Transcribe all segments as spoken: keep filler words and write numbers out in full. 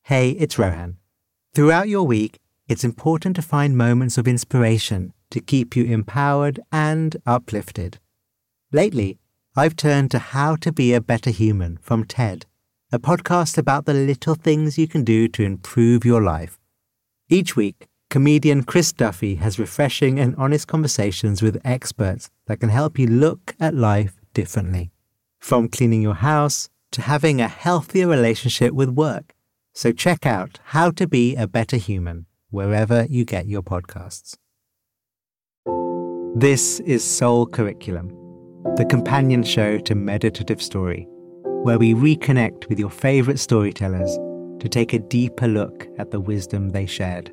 Hey, it's Rohan. Throughout your week, it's important to find moments of inspiration to keep you empowered and uplifted. Lately, I've turned to How to Be a Better Human from TED, a podcast about the little things you can do to improve your life. Each week, comedian Chris Duffy has refreshing and honest conversations with experts that can help you look at life differently. From cleaning your house to having a healthier relationship with work. So check out How to Be a Better Human wherever you get your podcasts. This is Soul Curriculum, the companion show to Meditative Story, where we reconnect with your favorite storytellers to take a deeper look at the wisdom they shared.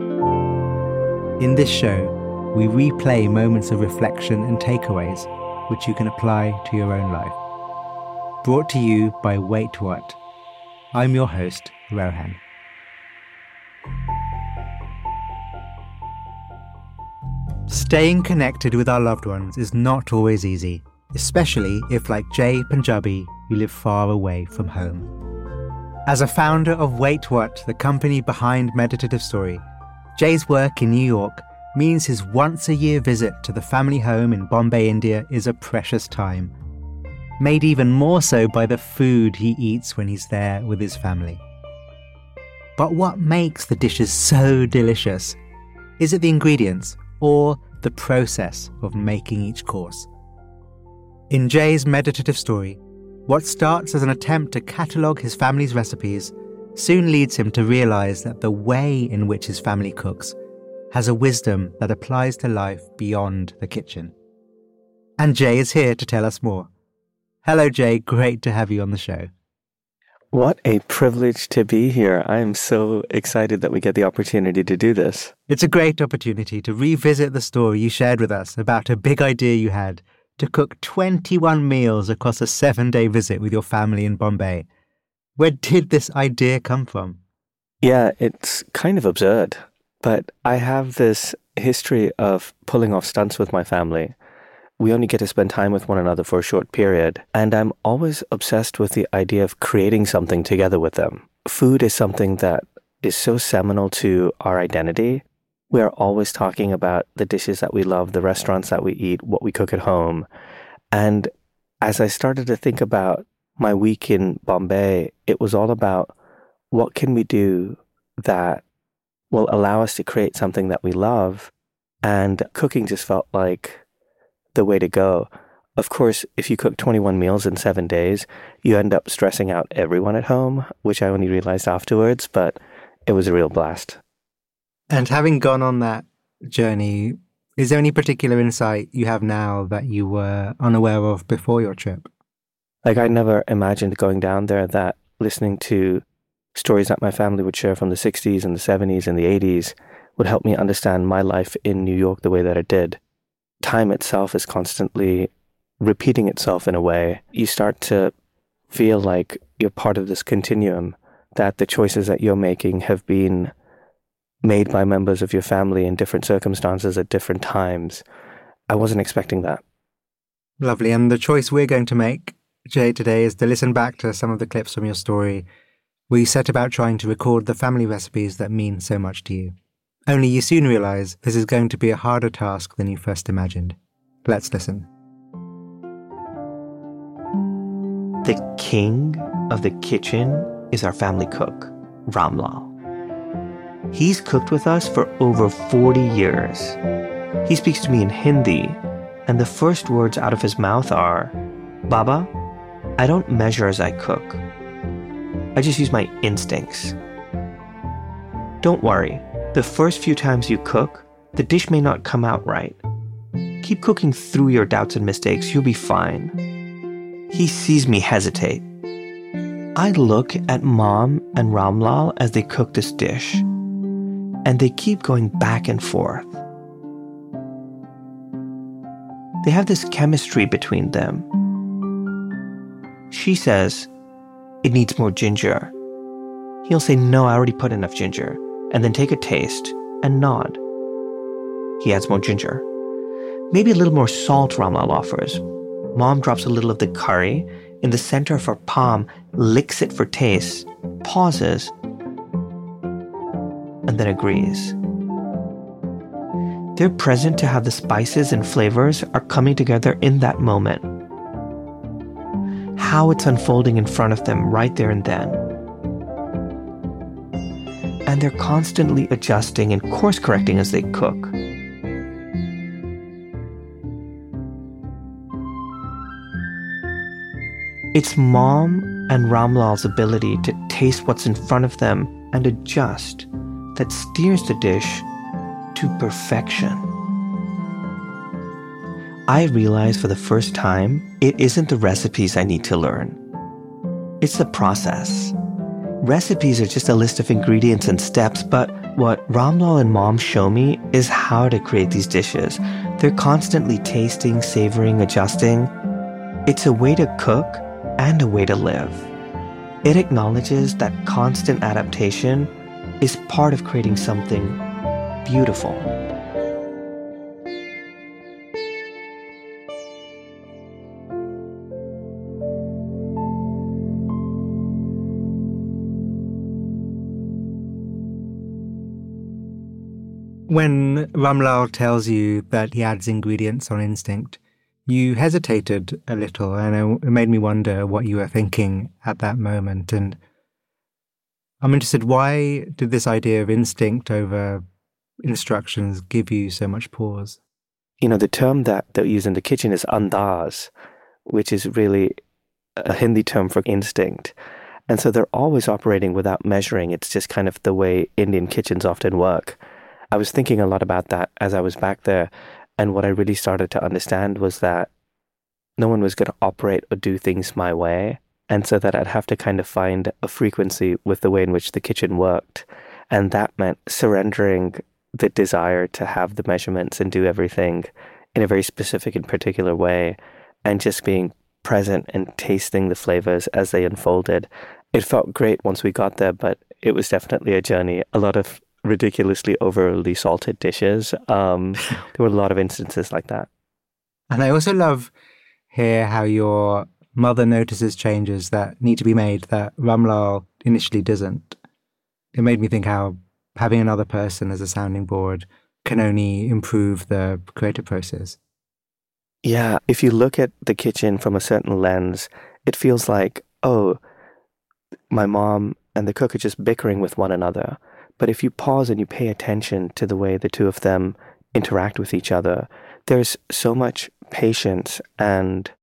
In this show, we replay moments of reflection and takeaways which you can apply to your own life. Brought to you by Wait What? I'm your host, Rohan. Staying connected with our loved ones is not always easy, especially if, like Jay Punjabi, you live far away from home. As a founder of Wait What, the company behind Meditative Story, Jay's work in New York means his once-a-year visit to the family home in Bombay, India is a precious time, made even more so by the food he eats when he's there with his family. But what makes the dishes so delicious? Is it the ingredients or the process of making each course? In Jay's Meditative Story, what starts as an attempt to catalogue his family's recipes soon leads him to realise that the way in which his family cooks has a wisdom that applies to life beyond the kitchen. And Jay is here to tell us more. Hello, Jay. Great to have you on the show. What a privilege to be here. I am so excited that we get the opportunity to do this. It's a great opportunity to revisit the story you shared with us about a big idea you had to cook twenty-one meals across a seven-day visit with your family in Bombay. Where did this idea come from? Yeah, it's kind of absurd, but I have this history of pulling off stunts with my family. We only get to spend time with one another for a short period, and I'm always obsessed with the idea of creating something together with them. Food is something that is so seminal to our identity. We are always talking about the dishes that we love, the restaurants that we eat, what we cook at home. And as I started to think about my week in Bombay, it was all about what can we do that will allow us to create something that we love. And cooking just felt like the way to go. Of course, if you cook twenty-one meals in seven days, you end up stressing out everyone at home, which I only realized afterwards, but it was a real blast. And having gone on that journey, is there any particular insight you have now that you were unaware of before your trip? Like, I never imagined going down there that listening to stories that my family would share from the sixties and the seventies and the eighties would help me understand my life in New York the way that it did. Time itself is constantly repeating itself in a way. You start to feel like you're part of this continuum, that the choices that you're making have been made by members of your family in different circumstances at different times. I wasn't expecting that. Lovely. And the choice we're going to make, Jay, today is to listen back to some of the clips from your story where you set about trying to record the family recipes that mean so much to you. Only you soon realise this is going to be a harder task than you first imagined. Let's listen. The king of the kitchen is our family cook, Ramlal. He's cooked with us for over forty years. He speaks to me in Hindi, and the first words out of his mouth are, "Baba, I don't measure as I cook. I just use my instincts. Don't worry. The first few times you cook, the dish may not come out right. Keep cooking through your doubts and mistakes. You'll be fine." He sees me hesitate. I look at Mom and Ramlal as they cook this dish, and they keep going back and forth. They have this chemistry between them. She says, "It needs more ginger." He'll say, "No, I already put enough ginger," and then take a taste and nod. He adds more ginger. Maybe a little more salt, Ramlal offers. Mom drops a little of the curry in the center of her palm, licks it for taste, pauses, and then agrees. They're present to how the spices and flavors are coming together in that moment, how it's unfolding in front of them right there and then. And they're constantly adjusting and course correcting as they cook. It's Mom and Ramlal's ability to taste what's in front of them and adjust that steers the dish to perfection. I realized for the first time, it isn't the recipes I need to learn. It's the process. Recipes are just a list of ingredients and steps, but what Ramlal and Mom show me is how to create these dishes. They're constantly tasting, savoring, adjusting. It's a way to cook and a way to live. It acknowledges that constant adaptation is part of creating something beautiful. When Ramlal tells you that he adds ingredients on instinct, you hesitated a little, and it made me wonder what you were thinking at that moment. And I'm interested, why did this idea of instinct over instructions give you so much pause? You know, the term that they use in the kitchen is andaz, which is really a Hindi term for instinct. And so they're always operating without measuring. It's just kind of the way Indian kitchens often work. I was thinking a lot about that as I was back there. And what I really started to understand was that no one was going to operate or do things my way. And so that I'd have to kind of find a frequency with the way in which the kitchen worked. And that meant surrendering the desire to have the measurements and do everything in a very specific and particular way, and just being present and tasting the flavors as they unfolded. It felt great once we got there, but it was definitely a journey. A lot of ridiculously overly salted dishes. Um, there were a lot of instances like that. And I also love here how your mother notices changes that need to be made that Ramlal initially doesn't. It made me think how having another person as a sounding board can only improve the creative process. Yeah, if you look at the kitchen from a certain lens, it feels like, oh, my mom and the cook are just bickering with one another. But if you pause and you pay attention to the way the two of them interact with each other, there's so much patience and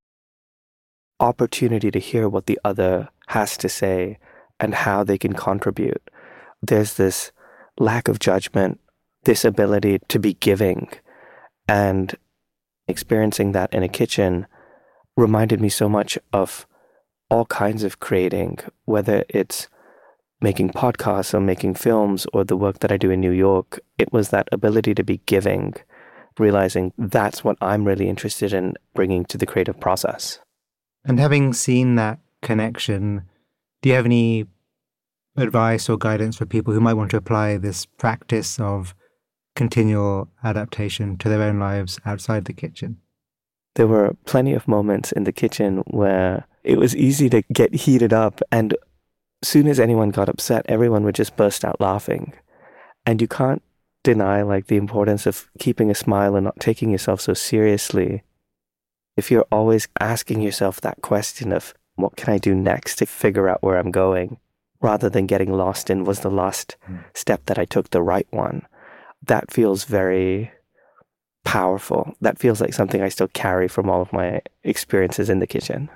opportunity to hear what the other has to say and how they can contribute. There's this lack of judgment, this ability to be giving, and experiencing that in a kitchen reminded me so much of all kinds of creating, whether it's making podcasts or making films or the work that I do in New York. It was that ability to be giving, realizing that's what I'm really interested in bringing to the creative process. And having seen that connection, do you have any advice or guidance for people who might want to apply this practice of continual adaptation to their own lives outside the kitchen? There were plenty of moments in the kitchen where it was easy to get heated up, and as soon as anyone got upset, everyone would just burst out laughing. And you can't deny like the importance of keeping a smile and not taking yourself so seriously. If you're always asking yourself that question of what can I do next to figure out where I'm going, rather than getting lost in was the last mm. step that I took the right one, that feels very powerful. That feels like something I still carry from all of my experiences in the kitchen.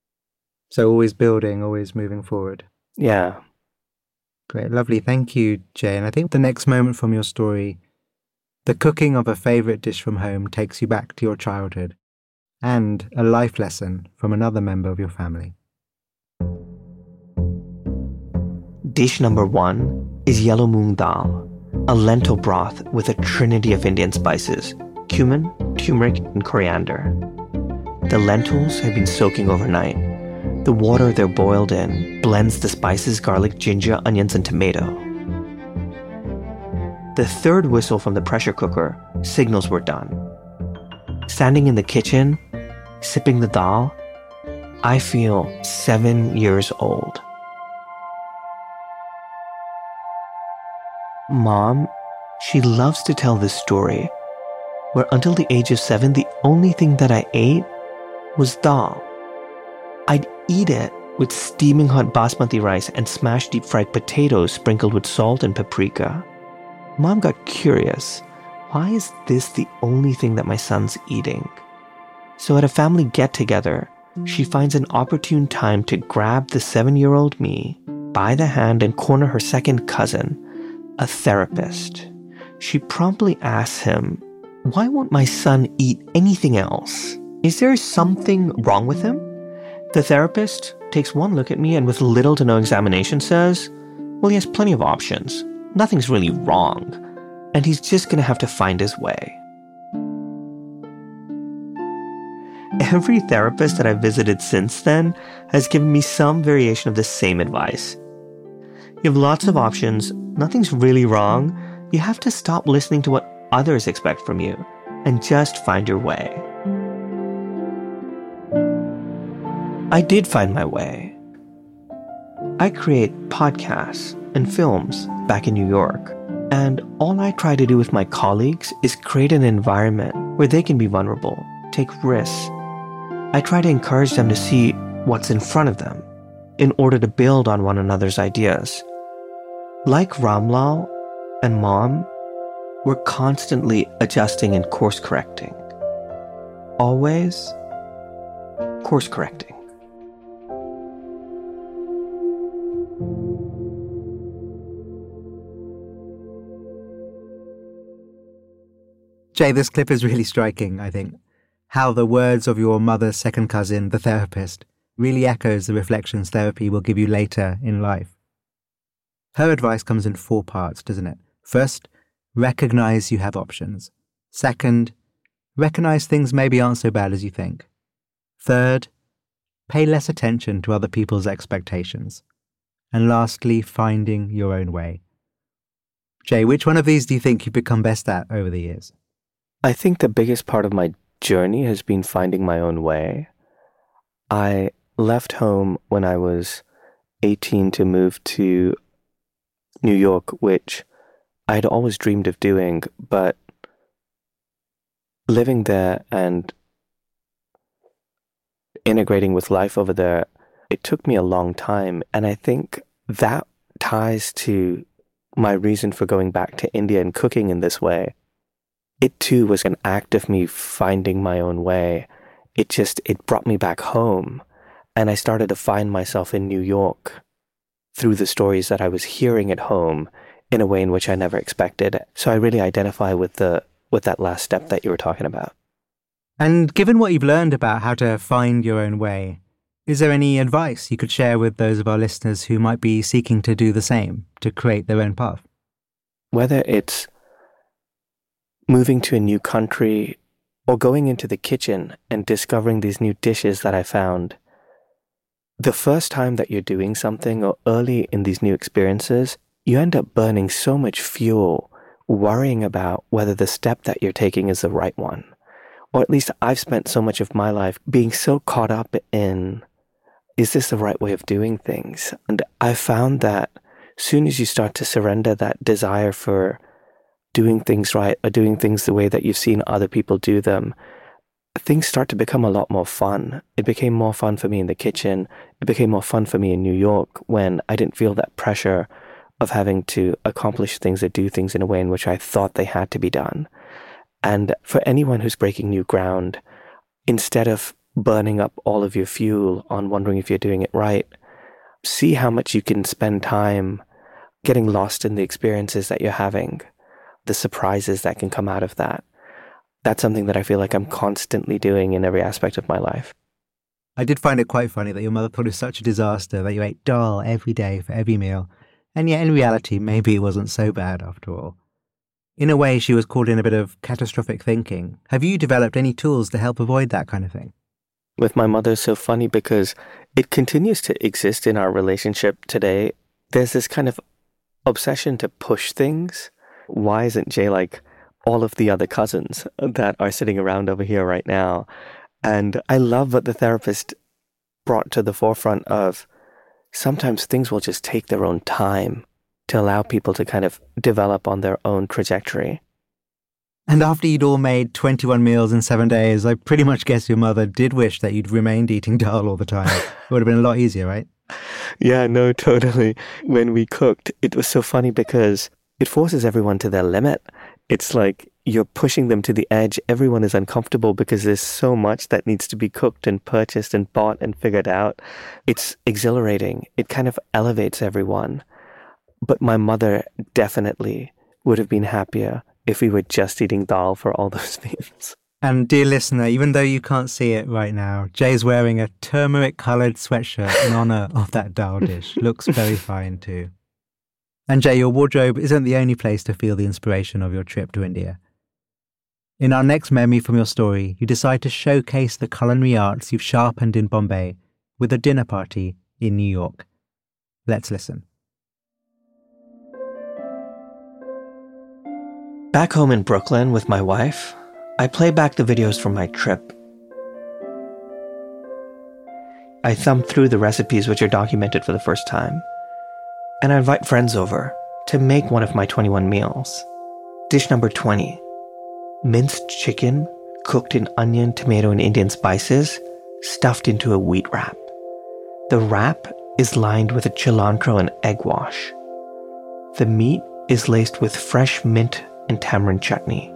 So always building, always moving forward. Yeah. Great. Lovely. Thank you, Jay. And I think the next moment from your story, the cooking of a favourite dish from home takes you back to your childhood and a life lesson from another member of your family. Dish number one is yellow moong dal, a lentil broth with a trinity of Indian spices, cumin, turmeric, and coriander. The lentils have been soaking overnight. The water they're boiled in blends the spices, garlic, ginger, onions, and tomato. The third whistle from the pressure cooker signals we're done. Standing in the kitchen, sipping the dal, I feel seven years old. Mom, she loves to tell this story, where until the age of seven, the only thing that I ate was dal. I'd eat it with steaming hot basmati rice and smashed deep fried potatoes sprinkled with salt and paprika. Mom got curious. Why is this the only thing that my son's eating? So at a family get-together, she finds an opportune time to grab the seven-year-old me by the hand and corner her second cousin, a therapist. She promptly asks him, "Why won't my son eat anything else? Is there something wrong with him?" The therapist takes one look at me and with little to no examination says, "Well, he has plenty of options. Nothing's really wrong. And he's just going to have to find his way." Every therapist that I've visited since then has given me some variation of the same advice. You have lots of options. Nothing's really wrong. You have to stop listening to what others expect from you and just find your way. I did find my way. I create podcasts and films back in New York, and all I try to do with my colleagues is create an environment where they can be vulnerable, take risks. I try to encourage them to see what's in front of them in order to build on one another's ideas. Like Ramlal and Mom, we're constantly adjusting and course correcting. Always course correcting. Jay, this clip is really striking, I think. How the words of your mother's second cousin, the therapist, really echoes the reflections therapy will give you later in life. Her advice comes in four parts, doesn't it? First, recognize you have options. Second, recognize things maybe aren't so bad as you think. Third, pay less attention to other people's expectations. And lastly, finding your own way. Jay, which one of these do you think you've become best at over the years? I think the biggest part of my journey has been finding my own way. I left home when I was eighteen to move to New York, which I had always dreamed of doing, but living there and integrating with life over there, it took me a long time. And I think that ties to my reason for going back to India and cooking in this way. It too was an act of me finding my own way. It just, it brought me back home. And I started to find myself in New York through the stories that I was hearing at home in a way in which I never expected. So I really identify with the with that last step that you were talking about. And given what you've learned about how to find your own way, is there any advice you could share with those of our listeners who might be seeking to do the same, to create their own path? Whether it's moving to a new country or going into the kitchen and discovering these new dishes that I found, the first time that you're doing something or early in these new experiences, you end up burning so much fuel worrying about whether the step that you're taking is the right one. Or at least I've spent so much of my life being so caught up in, is this the right way of doing things? And I found that as soon as you start to surrender that desire for doing things right or doing things the way that you've seen other people do them, things start to become a lot more fun. It became more fun for me in the kitchen. It became more fun for me in New York when I didn't feel that pressure of having to accomplish things or do things in a way in which I thought they had to be done. And for anyone who's breaking new ground, instead of burning up all of your fuel on wondering if you're doing it right, see how much you can spend time getting lost in the experiences that you're having, the surprises that can come out of that. That's something that I feel like I'm constantly doing in every aspect of my life. I did find it quite funny that your mother thought it was such a disaster that you ate dal every day for every meal, and yet in reality, maybe it wasn't so bad after all. In a way, she was caught in a bit of catastrophic thinking. Have you developed any tools to help avoid that kind of thing? With my mother, it's so funny because it continues to exist in our relationship today. There's this kind of obsession to push things. Why isn't Jay like all of the other cousins that are sitting around over here right now? And I love what the therapist brought to the forefront of sometimes things will just take their own time. to allow people to kind of develop on their own trajectory. And after you'd all made twenty-one meals in seven days, I pretty much guess your mother did wish that you'd remained eating dal all the time. It would have been a lot easier, right? Yeah, no, totally. When we cooked, it was so funny because it forces everyone to their limit. It's like you're pushing them to the edge. Everyone is uncomfortable because there's so much that needs to be cooked and purchased and bought and figured out. It's exhilarating. It kind of elevates everyone. But my mother definitely would have been happier if we were just eating dal for all those meals. And dear listener, even though you can't see it right now, Jay's wearing a turmeric-coloured sweatshirt in honour of that dal dish. Looks very fine too. And Jay, your wardrobe isn't the only place to feel the inspiration of your trip to India. In our next memory from your story, you decide to showcase the culinary arts you've sharpened in Bombay with a dinner party in New York. Let's listen. Back home in Brooklyn with my wife, I play back the videos from my trip. I thumb through the recipes which are documented for the first time, and I invite friends over to make one of my twenty-one meals. Dish number twenty, minced chicken cooked in onion, tomato, and Indian spices, stuffed into a wheat wrap. The wrap is lined with a cilantro and egg wash. The meat is laced with fresh mint and tamarind chutney.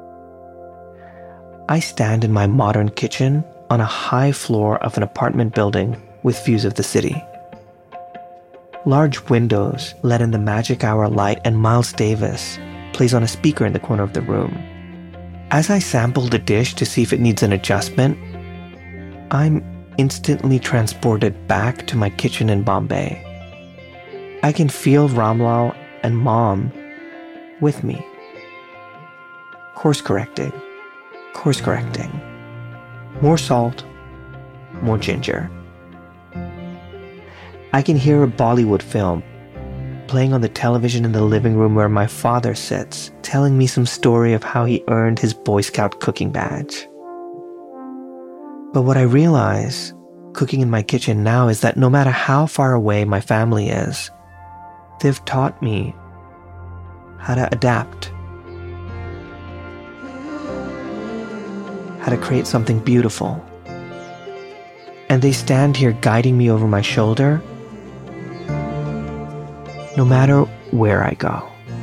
I stand in my modern kitchen on a high floor of an apartment building with views of the city. Large windows let in the magic hour light, and Miles Davis plays on a speaker in the corner of the room. As I sample the dish to see if it needs an adjustment, I'm instantly transported back to my kitchen in Bombay. I can feel Ramlal and Mom with me. Course correcting, course correcting. More salt, more ginger. I can hear a Bollywood film playing on the television in the living room where my father sits, telling me some story of how he earned his Boy Scout cooking badge. But what I realize, cooking in my kitchen now, is that no matter how far away my family is, they've taught me how to adapt, how to create something beautiful. And they stand here guiding me over my shoulder, no matter where I go.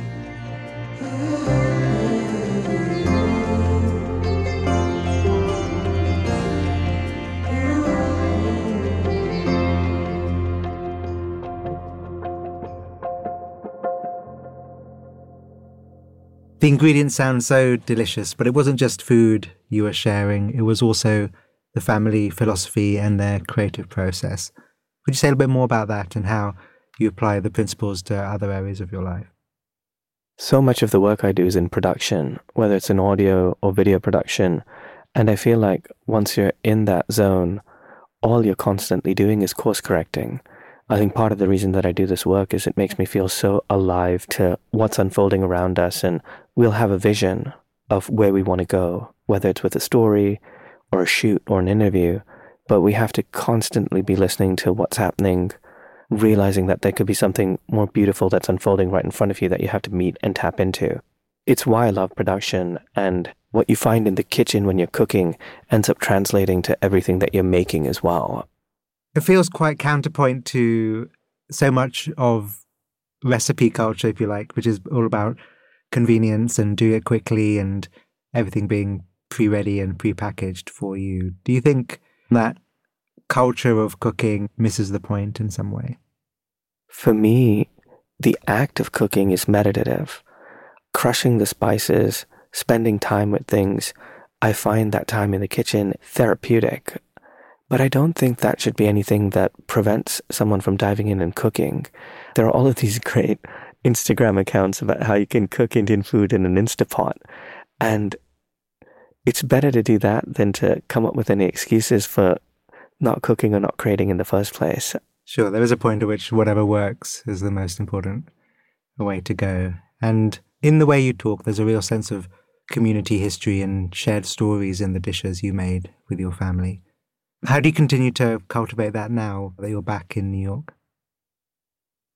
The ingredients sound so delicious, but it wasn't just food you were sharing. It was also the family philosophy and their creative process. Could you say a little bit more about that and how you apply the principles to other areas of your life? So much of the work I do is in production, whether it's in audio or video production. And I feel like once you're in that zone, all you're constantly doing is course correcting. I think part of the reason that I do this work is it makes me feel so alive to what's unfolding around us, and we'll have a vision of where we want to go, whether it's with a story or a shoot or an interview, but we have to constantly be listening to what's happening, realizing that there could be something more beautiful that's unfolding right in front of you that you have to meet and tap into. It's why I love production, and what you find in the kitchen when you're cooking ends up translating to everything that you're making as well. It feels quite counterpoint to so much of recipe culture, if you like, which is all about convenience and do it quickly and everything being pre-ready and pre-packaged for you. Do you think that culture of cooking misses the point in some way? For me, the act of cooking is meditative. Crushing the spices, spending time with things, I find that time in the kitchen therapeutic. But I don't think that should be anything that prevents someone from diving in and cooking. There are all of these great Instagram accounts about how you can cook Indian food in an Instapot. And it's better to do that than to come up with any excuses for not cooking or not creating in the first place. Sure, there is a point at which whatever works is the most important way to go. And in the way you talk, there's a real sense of community history and shared stories in the dishes you made with your family. How do you continue to cultivate that now that you're back in New York?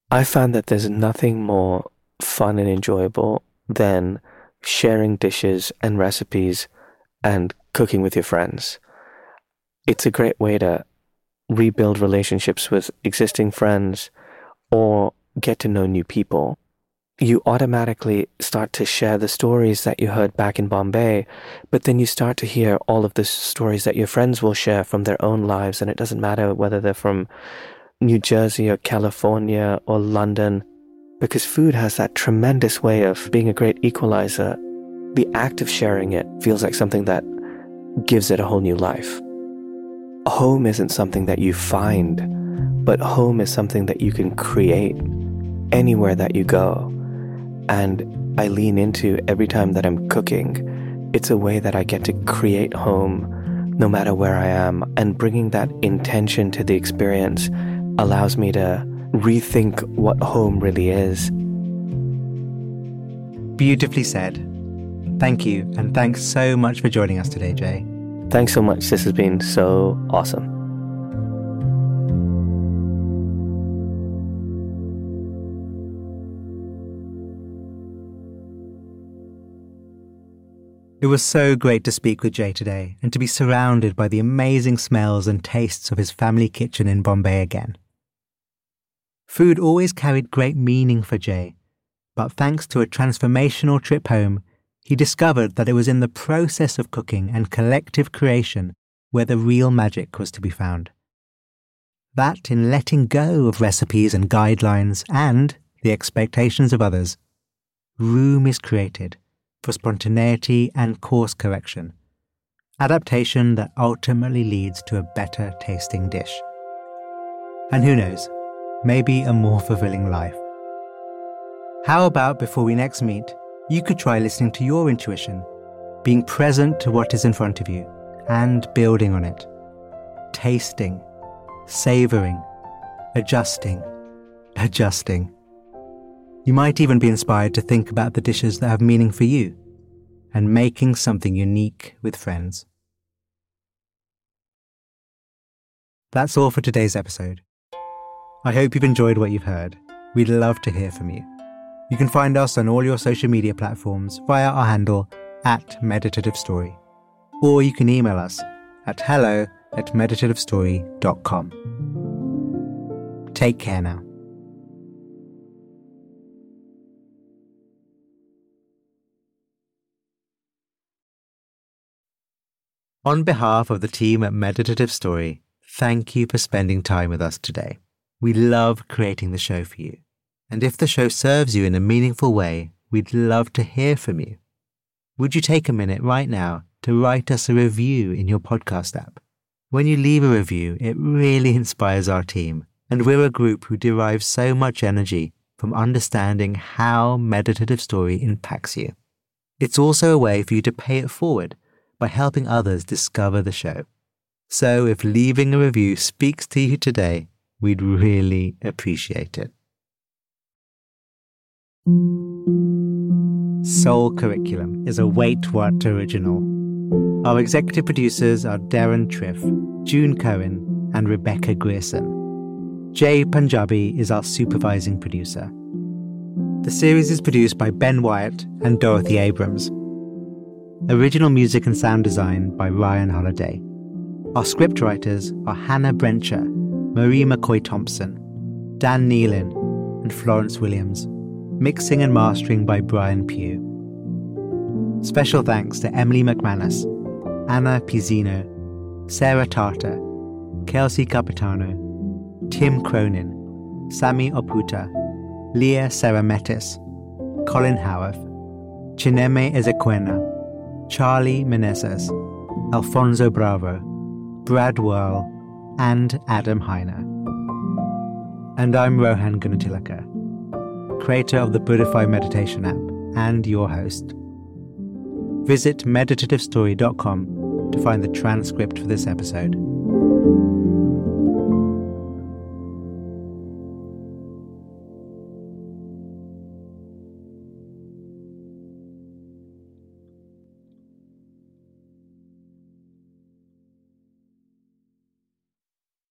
I found that there's nothing more fun and enjoyable than sharing dishes and recipes and cooking with your friends. It's a great way to rebuild relationships with existing friends or get to know new people. You automatically start to share the stories that you heard back in Bombay, but then you start to hear all of the stories that your friends will share from their own lives, and it doesn't matter whether they're from New Jersey or California or London, because food has that tremendous way of being a great equalizer. The act of sharing it feels like something that gives it a whole new life. Home isn't something that you find, but home is something that you can create anywhere that you go. And I lean into every time that I'm cooking. It's a way that I get to create home no matter where I am. And bringing that intention to the experience allows me to rethink what home really is. Beautifully said. Thank you, and thanks so much for joining us today, Jay. Thanks so much. This has been so awesome. It was so great to speak with Jay today and to be surrounded by the amazing smells and tastes of his family kitchen in Bombay again. Food always carried great meaning for Jay, but thanks to a transformational trip home, he discovered that it was in the process of cooking and collective creation where the real magic was to be found. That in letting go of recipes and guidelines and the expectations of others, room is created for spontaneity and course correction, adaptation that ultimately leads to a better tasting dish. And who knows, maybe a more fulfilling life. How about before we next meet, you could try listening to your intuition, being present to what is in front of you and building on it, tasting, savoring, adjusting, adjusting. You might even be inspired to think about the dishes that have meaning for you and making something unique with friends. That's all for today's episode. I hope you've enjoyed what you've heard. We'd love to hear from you. You can find us on all your social media platforms via our handle at Meditative Story, or you can email us at hello at meditative story dot com. Take care now. On behalf of the team at Meditative Story, thank you for spending time with us today. We love creating the show for you. And if the show serves you in a meaningful way, we'd love to hear from you. Would you take a minute right now to write us a review in your podcast app? When you leave a review, it really inspires our team, and we're a group who derives so much energy from understanding how Meditative Story impacts you. It's also a way for you to pay it forward by helping others discover the show. So if leaving a review speaks to you today, we'd really appreciate it. Soul Curriculum is a Wait What original. Our executive producers are Darren Triff, June Cohen, and Rebecca Grierson. Jay Punjabi is our supervising producer. The series is produced by Ben Wyatt and Dorothy Abrams. Original music and sound design by Ryan Holiday. Our scriptwriters are Hannah Brencher, Marie McCoy-Thompson, Dan Nealon, and Florence Williams. Mixing and mastering by Brian Pugh. Special thanks to Emily McManus, Anna Pizzino, Sarah Tartar, Kelsey Capitano, Tim Cronin, Sami Oputa, Leah Sarametis, Colin Howarth, Chineme Ezequena, Charlie Menezes, Alfonso Bravo, Brad Whirl, and Adam Heiner. And I'm Rohan Gunatilaka, creator of the Buddhify meditation app and your host. Visit meditative story dot com to find the transcript for this episode.